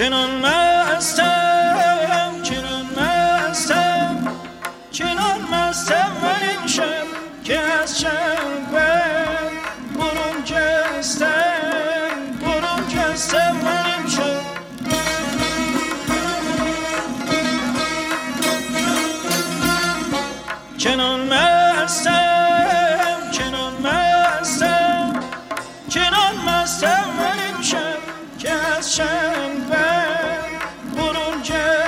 چنان مستم چنان مستم چنان مستم من این شب که از شنبه برون جستم من این شب چنان مستم چنان مستم چنان مستم من این شب که از شنبه برون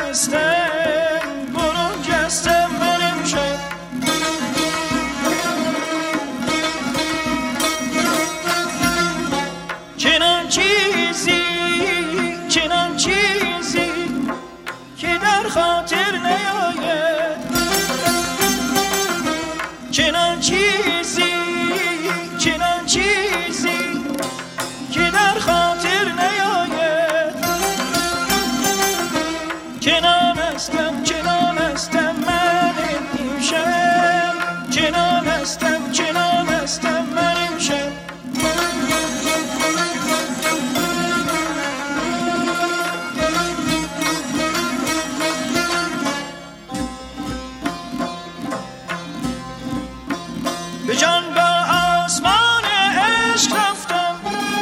جستم من این شب چنان چیزی که در خاطر نیاید چنان چیزی که در خاطر نیاید چنان هستم من امشب چنان هستم من امشب به جان با آسمان عشق رفتم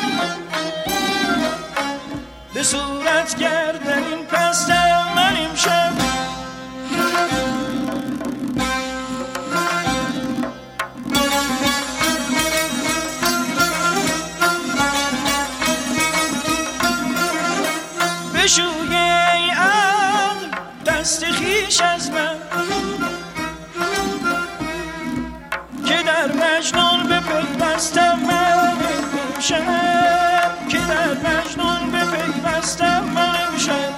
به صورت گردن این پستم من امشب بشوی ای عقل دست خویش از من که در مجنون بپیوستم من امشب که در مجنون بپیوستم من امشب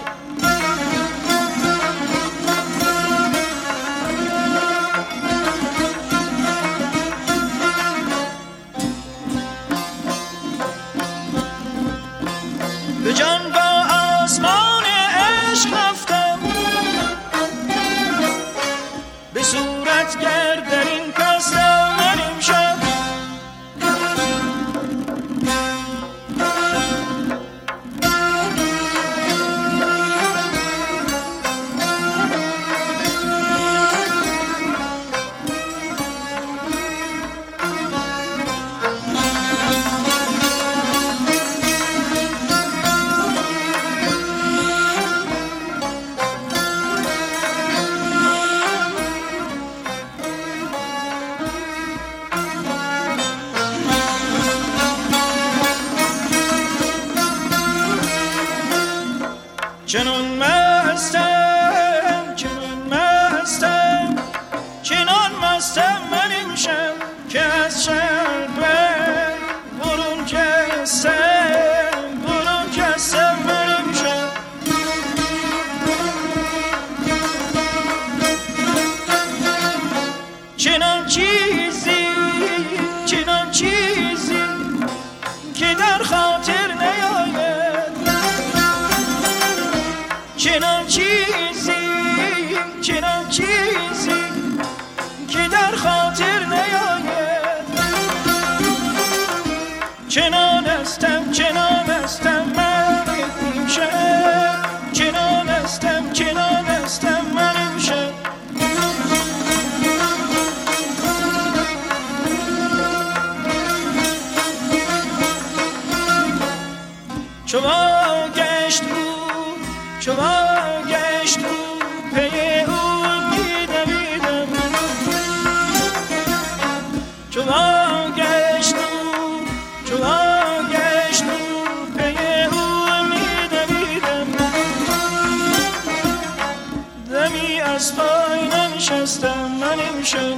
به جان با آسمان عشق رفتم به صورت گردن این پستم من امشب چنان مستم چنان مستم من امشب که از شنبه برون جستم من امشب چنان چیزی که در خاطر نیاید چنان چیزی که در خاطر نیاید چنان هستم من امشب چنان هستم من امشب چو واگشت او پی او می‌دویدم چو واگشت او پی او می‌دویدم دمی از پای ننشستم من امشب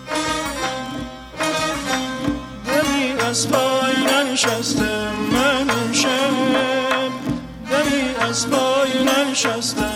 دمی از پای ننشستم من امشب دمی از پای ننشستم